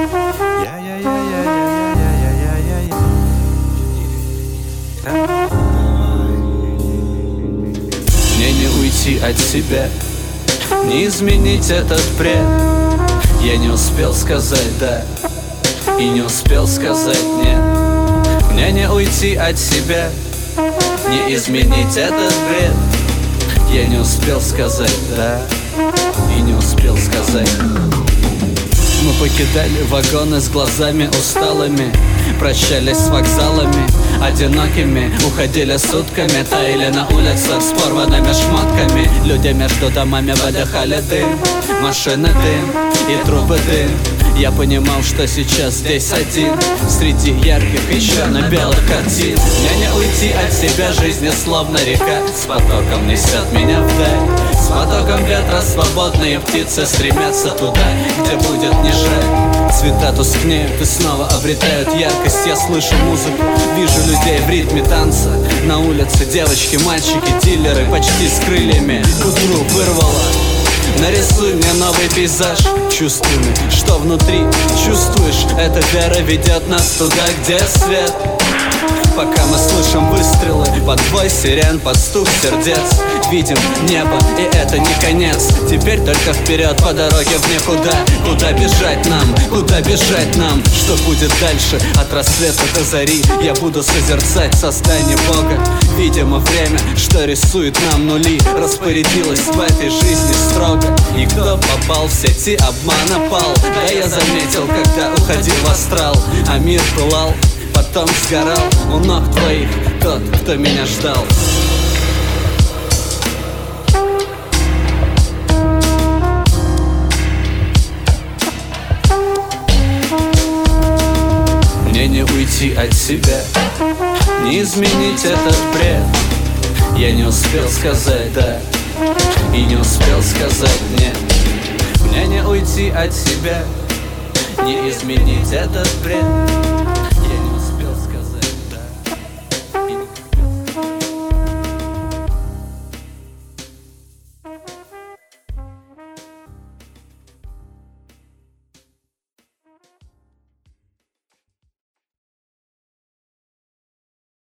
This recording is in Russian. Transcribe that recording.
Мне не уйти от себя, не изменить этот бред. Я не успел сказать «да» и не успел сказать «нет». Мне не уйти от себя, не изменить этот бред. Я не успел сказать «да» и не успел сказать. Мы покидали вагоны с глазами усталыми, прощались с вокзалами одинокими, уходили сутками, таяли на улицах с порванными шмотками. Люди между домами выдыхали дым, машины дым и трубы дым. Я понимал, что сейчас здесь один среди ярких еще на белых картин. Мне не уйти от себя, жизни словно река с потоком несет меня вдаль. С потоком ветра свободные птицы стремятся туда, где будет не жаль. Цвета тускнеют и снова обретают яркость. Я слышу музыку, вижу людей в ритме танца. На улице девочки, мальчики, дилеры почти с крыльями. К утру вырвало. Нарисуй мне новый пейзаж чувствами, что внутри чувствуешь. Эта вера ведет нас туда, где свет. Пока мы слышим выстрелы, под бой сирен, под стук сердец, видим небо, и это не конец. Теперь только вперед по дороге в никуда. Куда бежать нам, куда бежать нам? Что будет дальше от рассвета до зари? Я буду созерцать создание Бога. Видимо, время, что рисует нам нули, распорядилось в этой жизни строго. И кто попал в сети обмана пал. Да я заметил, когда уходил в астрал, а мир пылал, потом сгорал у ног твоих тот, кто меня ждал. Мне не уйти от себя, не изменить этот бред. Я не успел сказать «да» и не успел сказать «нет». Мне не уйти от себя, не изменить этот бред.